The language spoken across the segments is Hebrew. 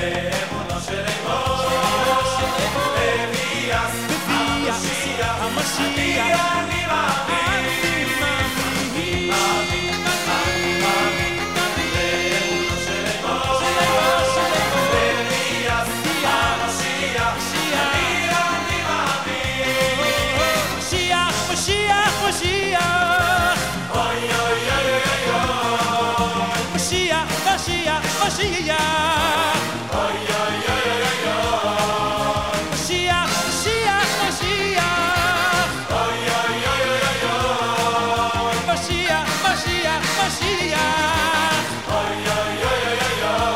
לאמונו של אמור בביאת המשיח אני מאמין לאמונו של אמור בביאת המשיח אני מאמין משיח אוי אוי אוי אוי אוי משיח אוי אוי אוי אוי אוי משיח אוי אוי אוי אוי אוי משיח אוי אוי אוי אוי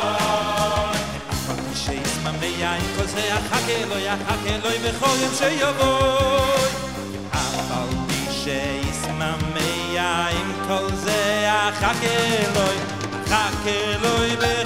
אוי שיסמא מיין כל זה יחכה אלוהי בכל יום שיבוא אף על פי שיסמא מיין כל זה יחכה אלוהי